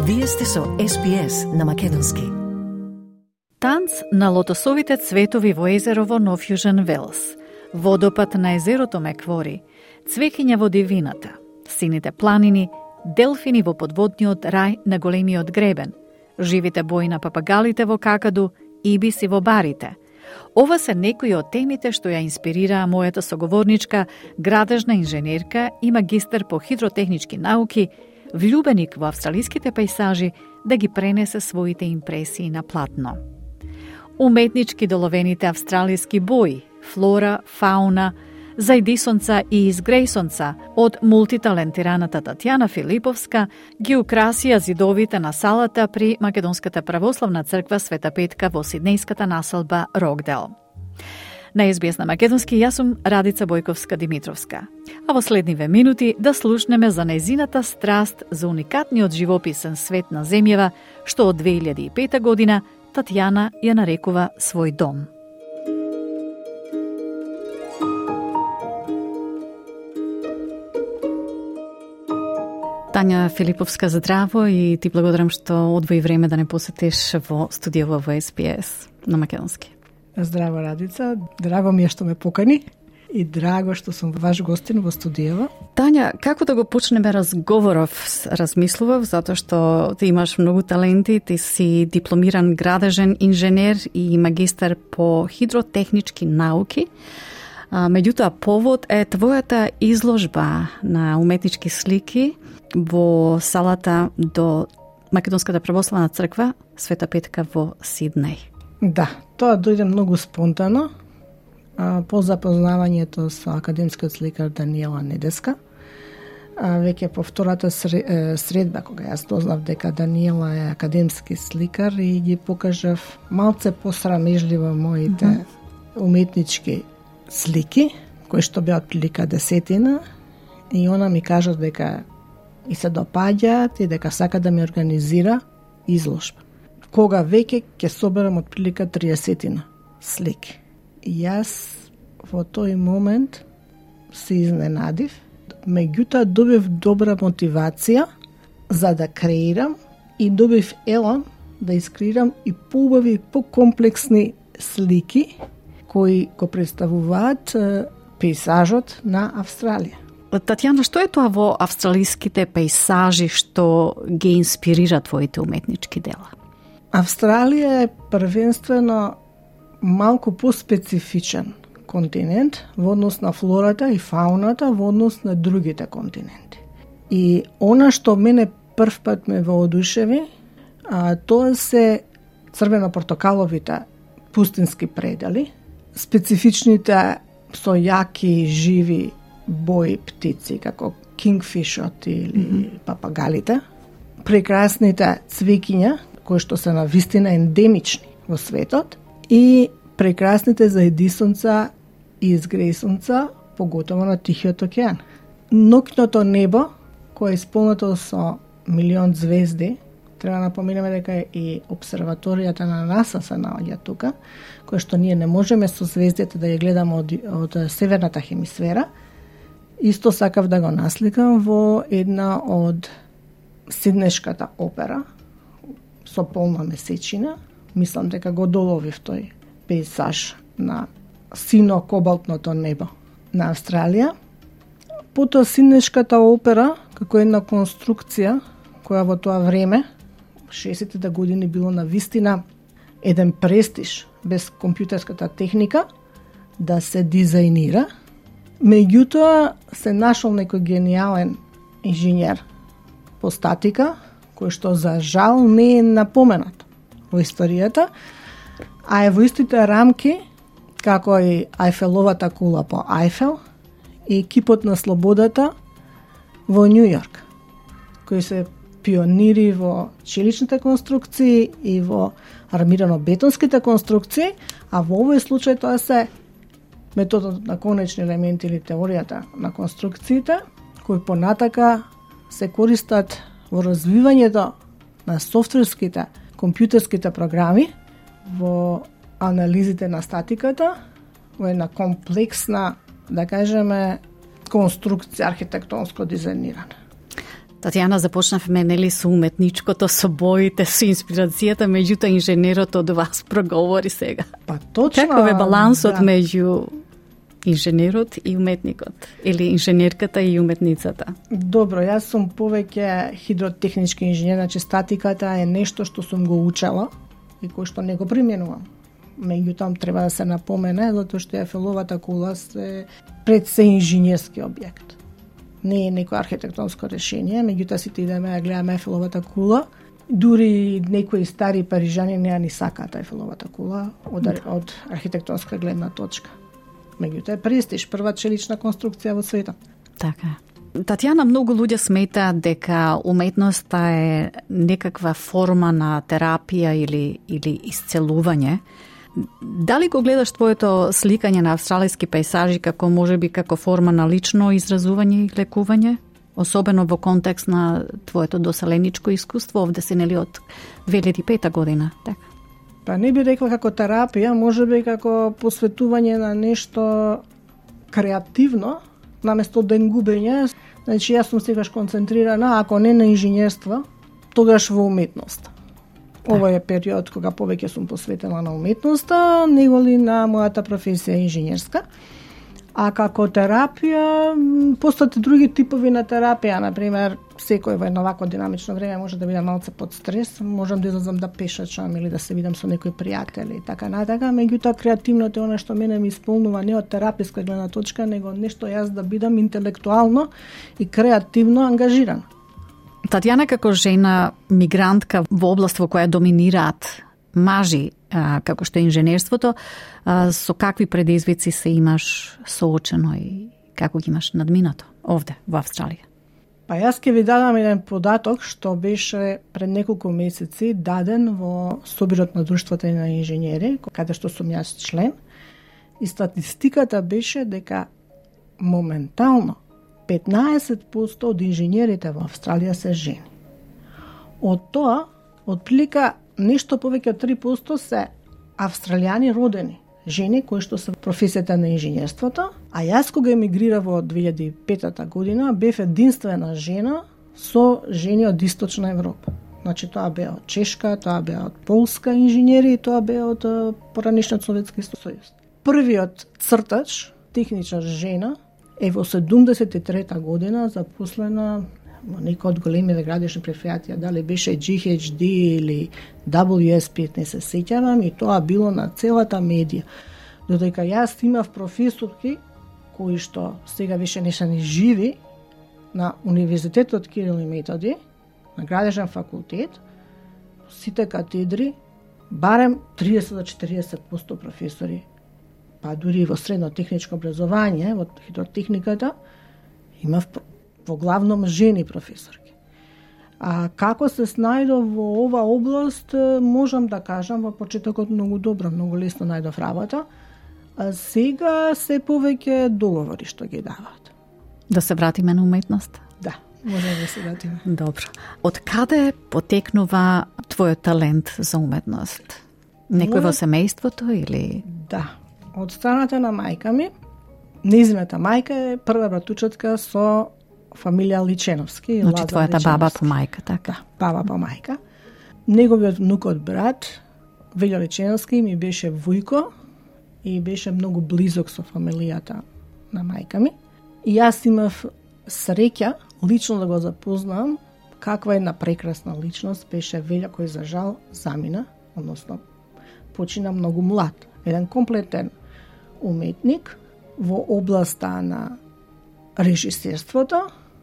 Вие сте со SPS на Македонски. Танц на лотосовите цветови во езерово Нов Јужен Велс. Водопад на езерото Меквори. Цвеќиња во дивината. Сините планини. Делфини во подводниот рај на големиот гребен. Живите бои на папагалите во Какаду. Ибиси во барите. Ова се некои од темите што ја инспирираа мојата соговорничка, градежна инженерка и магистар по хидротехнички науки, влюбеник во австралиските пејсажи, да ги пренесе своите импресии на платно. Уметнички доловените австралиски бои, флора, фауна, зајдисонца и изгрејсонца од мултиталентираната Татјана Филиповска ги украсија зидовите на салата при Македонската православна црква Света Петка во сиднејската населба Рокдел. На СБС на Македонски јас сум Радица Бојковска-Димитровска. А во следниве минути да слушнеме за нејзината страст за уникатниот живописен свет на земјава, што од 2005 година Татјана ја нарекува свој дом. Тања Филиповска, здраво и ти благодарам што одвои време да не посетиш во студијава во СБС на Македонски. Здраво, Радица. Драго ми е што ме покани и драго што сум ваш гостин во студијава. Тања, како да го почнеме разговоров, размислував, затоа што ти имаш многу таленти, ти си дипломиран градежен инженер и магистар по хидротехнички науки. Меѓутоа, повод е твојата изложба на уметнички слики во салата до Македонската православна црква Света Петка во Сиднеј. Да, тоа дојде многу спонтано, по запознавањето со академскиот сликар Даниела Недеска. Веќе по втората средба, кога јас дознав дека Даниела е академски сликар и ги покажав малце посрамежливо моите уметнички слики, кои што беа отприлика 10, и она ми кажа дека и се допаѓаат и дека сака да ми организира изложба. Кога веќе ќе соберам отприлика 30 слики. И јас во тој момент се изненадив, меѓутоа добив добра мотивација за да креирам и добив елан да искреирам и поубави и покомплексни слики кои го представуваат пејсажот на Австралија. Татјана, што е тоа во австралиските пејсажи што ги инспирира твоите уметнички дела? Австралија е првенствено малку поспецифичен континент во однос на флората и фауната во однос на другите континенти. И она што мене прв пат ме воодушеви, тоа се црвено-портокаловите пустински предели, специфичните со јаки живи бои птици, како кингфишот или папагалите, прекрасните цвеќиња, кои што се на вистина ендемични во светот, и прекрасните зајдисонца и изгрејсонца, поготово на Тихиот океан. Ноќното небо, кое е исполнето со милион звезди, треба напоменеме дека и обсерваторијата на НАСА се наоѓа тука, која што ние не можеме со звездите да ја гледаме од северната хемисфера. Исто сакав да го насликам во една од Сиднешката опера со полна месечина. Мислам дека го доловив тој пејсаж на сино-кобалтното небо на Австралија. Потоа Сиднешката опера, како една конструкција, која во тоа време, 60-те години, било на вистина еден престиж без компјутерската техника да се дизајнира. Меѓутоа се нашол некој гениален инженер по статика, кој што за жал не е напоменат во историјата, а е во истите рамки како и Ајфеловата кула по Ајфел и кипот на слободата во Њу Јорк, кои се пионири во челичните конструкции и во армирано-бетонските конструкции, а во овој случај тоа се методот на конечни елементи или теоријата на конструкциите, кои понатака се користат во развивањето на софтверските, компјутерските програми, во анализите на статиката, во една комплексна, да кажеме, конструкција архитектонско дизајнирана. Татјана, започнавме нели со уметничкото, со боите, со инспирацијата, меѓутоа инженерот од вас проговори сега. Па точно. Каков е балансот меѓу инженерот и уметникот или инженерката и уметницата? Добро, јас сум повеќе хидротехнички инженер, значи статиката е нешто што сум го учела и кој што не го применувам. Меѓутоа треба да се напомене затоа што Ејфеловата кула се пред се инженерски објект. Не е некој архитектонско решение, меѓутоа сите идеме да гледаме Ејфеловата кула. Дури некои стари парижани неа ни сакаат Ејфеловата кула од архитектонска гледна точка. Меѓутоа е престиж, прва челична конструкција во светот. Така. Татјана, многу луѓе сметаат дека уметноста е некаква форма на терапија или исцелување. Дали го гледаш твоето сликање на австралиски пејзажи како можеби како форма на лично изразување и лекување? Особено во контекст на твоето доселеничко искуство, овде си нели од 2005 година, така? Па не би рекла како терапија, можеби како посветување на нешто креативно, наместо ден губење. Значи јас сум секогаш концентрирана, ако не на инженерство, тогаш во уметност. Ова е период кога повеќе сум посветена на уметноста, него ли на мојата професија инженерска. А како терапија, постојат други типови на терапија, например, секој во едно вако динамично време може да биде малце под стрес, можам да излезам да пешачам или да се видам со некои пријатели и така натака, меѓутоа креативното е она што мене ми исполнува не од тераписка гледна точка, него нешто јас да бидам интелектуално и креативно ангажиран. Татјана, како жена мигрантка во област во која доминираат мажи, како што е инженерството, со какви предизвици се имаш соочено и како ги имаш надминато овде во Австралија? Па јас ќе ви дадам еден податок што беше пред неколку месеци даден во Собирот на друштвата на инженери, каде што сум јас член, и статистиката беше дека моментално 15% од инженерите во Австралија се жени. Од тоа, отприлика нешто повеќе од 3% се австралијани родени, жени кои што се професијата на инженерството, а јас кога емигрирав во 2005 година бев единствена жена со жени од Источна Европа. Значи тоа беа од Чешка, тоа беа од Полска инженери и тоа беа од поранешниот Советски сојуз. Првиот цртач, техничар жена, е во 73 година запослена во некој од големите градишни предпријатија, дали беше GHD или WSP, не се сеќавам, и тоа било на целата медија. Додека јас имав професорки кои што сега више не се ни живи на Универзитетот Кирил и Методи, на градежен факултет, сите катедри, барем 30 до 40% професори, па дури во средно техничко образование, во хидротехниката, имав во главном жени професорки. А како се снајдов во ова област, можам да кажам, во почетокот многу добро, многу лесно најдов работа, а сега се повеќе договори што ги даваат. Да се вратиме на уметност? Да, можеме да се вратиме. Добро. Од каде потекнува твојот талент за уметност? Некој во семејството или? Да, од страната на мајка ми. Нејзината мајка е прва братучетка со фамилија Личеновски. Значи твојата баба по мајка, така? Да, баба по мајка. Неговиот внукот брат, Велјо Личеновски, ми беше вујко и беше многу близок со фамилијата на мајка ми. И јас имав среќа лично да го запознам каква една прекрасна личност беше Велјо, кој за жал замина, односно почина многу млад. Еден комплетен уметник во областа на режисерството.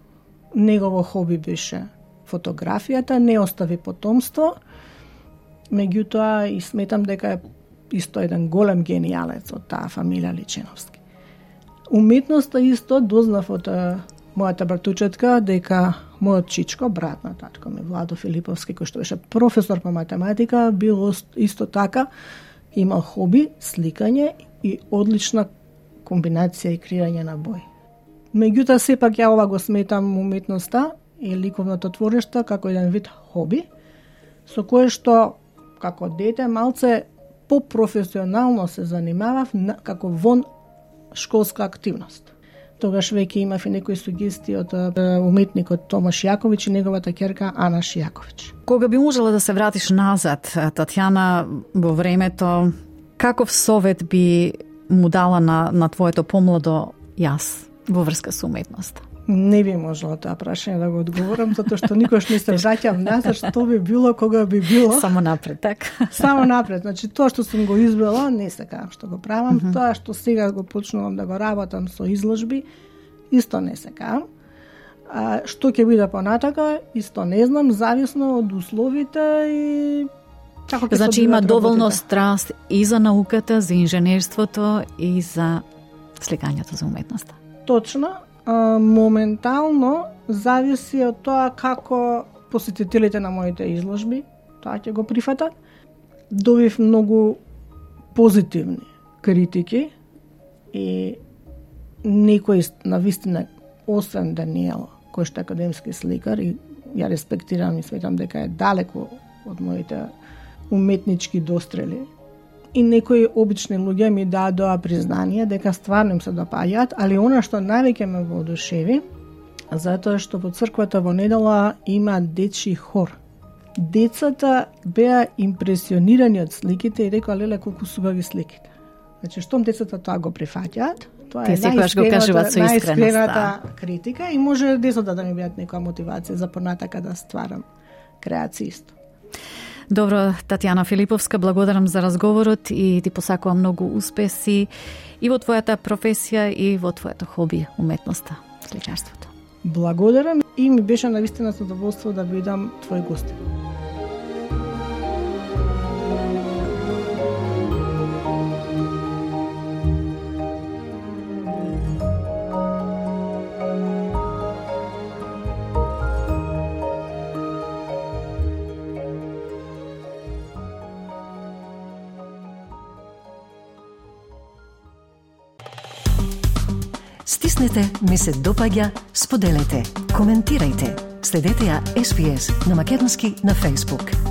Негово хоби беше фотографијата, не остави потомство, меѓутоа и сметам дека е исто еден голем генијалец од таа фамилија Личеновски. Уметноста исто дознав од мојата братучетка дека мојот чичко, брат на татко ми, Владо Филиповски, кој што беше професор по математика, бил исто така, имал хоби, сликање и одлична комбинација и креирање на бои. Меѓутоа, сепак ја ова го сметам уметноста и ликовното твориште како еден вид хоби, со кое што, како дете, малце попрофесионално се занимавав како вон школска активност. тогаш веќе имав и некои сугестии од уметникот Томаш Јаковиќ и неговата ќерка Ана Шијаковиќ. Кога би можела да се вратиш назад, Татјана, во времето, каков совет би му дала на твоето помладо јас во врска со уметноста? Не би можела тоа прашање да го одговорам, затоа што никош не се враќам назад, што би било, кога би било. Само напред, така? Само напред. Значи, тоа што сум го избрала, не секам што го правам. Тоа што сега го почнувам да го работам со изложби, исто не секам. Што ќе биде понатака, исто не знам, зависно од условите и како ќе Значи, има доволно страст и за науката, за инженерството и за сликањето, за уметноста. Точно. Моментално зависи од тоа како посетителите на моите изложби тоа ќе го прифатат. Добив многу позитивни критики и некои навистина, освен Даниел, кој што е академски сликар и ја респектирам и сметам дека е далеко од моите уметнички дострели. И некои обични луѓе ми дадоа признание дека стварно им се допаѓаат, али она што највеќе ме воодушеви, затоа што во црквата во недела има дечи хор. Децата беа импресионирани од сликите и рекоа, леле, колку субави сликите. Значи, штом децата тоа го прифаќаат, тоа е најискрената критика и може децата да ми бидат некоја мотивација за понатака да стварам креација исто. Добро, Татјана Филиповска, благодарам за разговорот и ти посакувам многу успеси и во твојата професија и во твоето хоби, уметноста, сликарството. Благодарам и ми беше навистина задоволство да бидам твој гост. Стиснете, ми се допаѓа, споделете, коментирајте. Следете ја SPS на Македонски на Facebook.